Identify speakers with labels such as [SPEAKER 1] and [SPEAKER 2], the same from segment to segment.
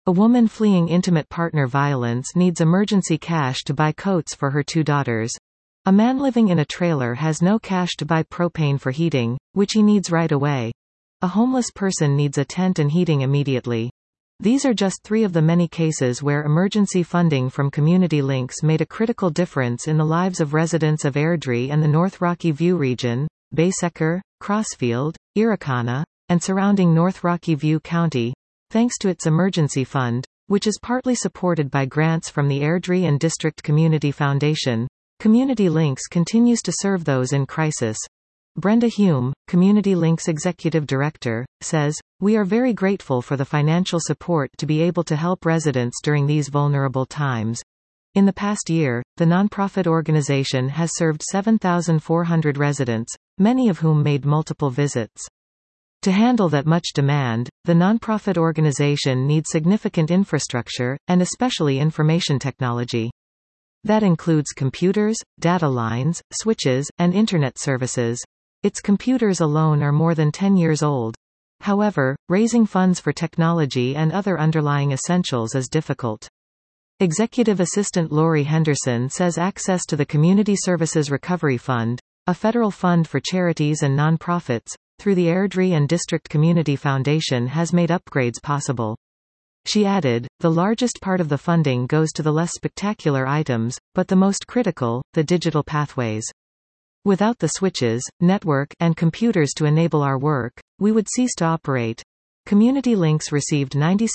[SPEAKER 1] A woman fleeing intimate partner violence needs emergency cash to buy coats for her 2 daughters. A man living in a trailer has no cash to buy propane for heating, which he needs right away. A homeless person needs a tent and heating immediately. These are just 3 of the many cases where emergency funding from Community Links made a critical difference in the lives of residents of Airdrie and the North Rocky View region, Baysecker, Crossfield, Irricana, and surrounding North Rocky View County, thanks to its emergency fund, which is partly supported by grants from the Airdrie and District Community Foundation. Community Links continues to serve those in crisis. Brenda Hume, Community Links Executive Director, says, "We are very grateful for the financial support to be able to help residents during these vulnerable times." In the past year, the nonprofit organization has served 7,400 residents, many of whom made multiple visits. To handle that much demand, the nonprofit organization needs significant infrastructure, and especially information technology. That includes computers, data lines, switches, and Internet services. Its computers alone are more than 10 years old. However, raising funds for technology and other underlying essentials is difficult. Executive Assistant Lori Henderson says access to the Community Services Recovery Fund, a federal fund for charities and nonprofits, through the Airdrie and District Community Foundation has made upgrades possible. She added, "The largest part of the funding goes to the less spectacular items, but the most critical, the digital pathways. Without the switches, network, and computers to enable our work, we would cease to operate." Community Links received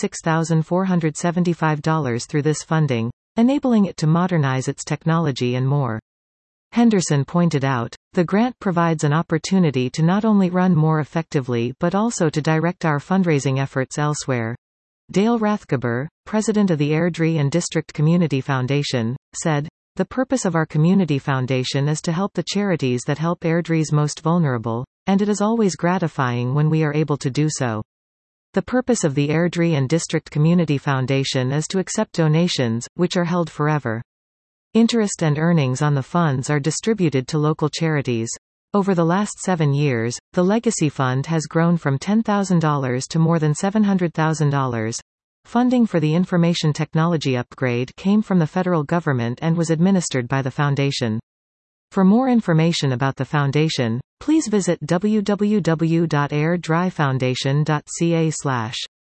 [SPEAKER 1] $96,475 through this funding, enabling it to modernize its technology and more. Henderson pointed out, "The grant provides an opportunity to not only run more effectively but also to direct our fundraising efforts elsewhere." Dale Rathgeber, president of the Airdrie and District Community Foundation, said, "The purpose of our community foundation is to help the charities that help Airdrie's most vulnerable, and it is always gratifying when we are able to do so. The purpose of the Airdrie and District Community Foundation is to accept donations, which are held forever. Interest and earnings on the funds are distributed to local charities. Over the last 7 years, the Legacy Fund has grown from $10,000 to more than $700,000. Funding for the information technology upgrade came from the federal government and was administered by the foundation." For more information about the foundation, please visit www.airdriefoundation.ca/.